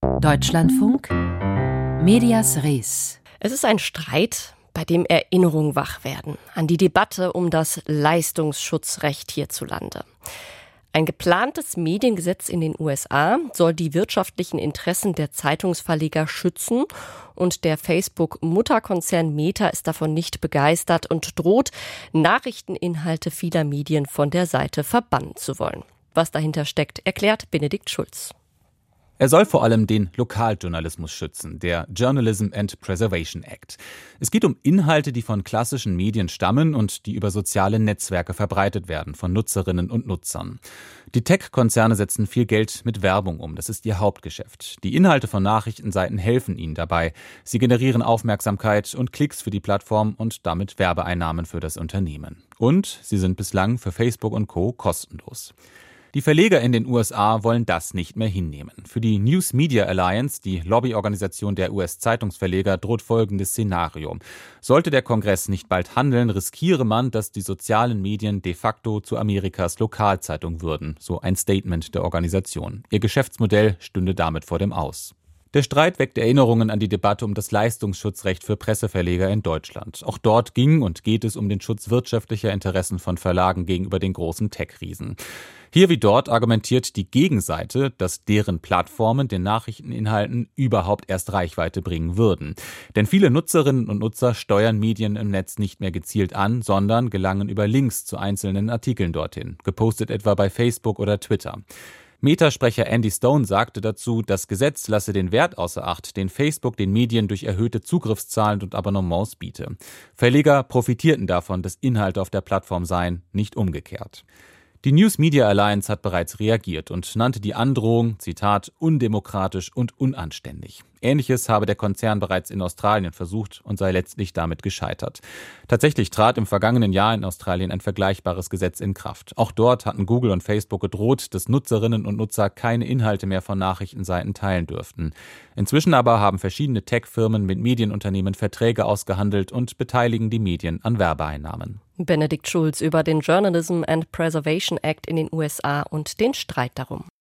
Deutschlandfunk Medias Res. Es ist ein Streit, bei dem Erinnerungen wach werden an die Debatte um das Leistungsschutzrecht hierzulande. Ein geplantes Mediengesetz in den USA soll die wirtschaftlichen Interessen der Zeitungsverleger schützen und der Facebook-Mutterkonzern Meta ist davon nicht begeistert und droht, Nachrichteninhalte vieler Medien von der Seite verbannen zu wollen. Was dahinter steckt, erklärt Benedikt Schulz. Er soll vor allem den Lokaljournalismus schützen, der Journalism and Preservation Act. Es geht um Inhalte, die von klassischen Medien stammen und die über soziale Netzwerke verbreitet werden von Nutzerinnen und Nutzern. Die Tech-Konzerne setzen viel Geld mit Werbung um, das ist ihr Hauptgeschäft. Die Inhalte von Nachrichtenseiten helfen ihnen dabei. Sie generieren Aufmerksamkeit und Klicks für die Plattform und damit Werbeeinnahmen für das Unternehmen. Und sie sind bislang für Facebook und Co. kostenlos. Die Verleger in den USA wollen das nicht mehr hinnehmen. Für die News Media Alliance, die Lobbyorganisation der US-Zeitungsverleger, droht folgendes Szenario. Sollte der Kongress nicht bald handeln, riskiere man, dass die sozialen Medien de facto zu Amerikas Lokalzeitung würden, so ein Statement der Organisation. Ihr Geschäftsmodell stünde damit vor dem Aus. Der Streit weckt Erinnerungen an die Debatte um das Leistungsschutzrecht für Presseverleger in Deutschland. Auch dort ging und geht es um den Schutz wirtschaftlicher Interessen von Verlagen gegenüber den großen Tech-Riesen. Hier wie dort argumentiert die Gegenseite, dass deren Plattformen den Nachrichteninhalten überhaupt erst Reichweite bringen würden. Denn viele Nutzerinnen und Nutzer steuern Medien im Netz nicht mehr gezielt an, sondern gelangen über Links zu einzelnen Artikeln dorthin, gepostet etwa bei Facebook oder Twitter. Meta-Sprecher Andy Stone sagte dazu, das Gesetz lasse den Wert außer Acht, den Facebook den Medien durch erhöhte Zugriffszahlen und Abonnements biete. Verleger profitierten davon, dass Inhalte auf der Plattform seien, nicht umgekehrt. Die News Media Alliance hat bereits reagiert und nannte die Androhung, Zitat, undemokratisch und unanständig. Ähnliches habe der Konzern bereits in Australien versucht und sei letztlich damit gescheitert. Tatsächlich trat im vergangenen Jahr in Australien ein vergleichbares Gesetz in Kraft. Auch dort hatten Google und Facebook gedroht, dass Nutzerinnen und Nutzer keine Inhalte mehr von Nachrichtenseiten teilen dürften. Inzwischen aber haben verschiedene Tech-Firmen mit Medienunternehmen Verträge ausgehandelt und beteiligen die Medien an Werbeeinnahmen. Benedikt Schulz über den Journalism and Preservation Act in den USA und den Streit darum.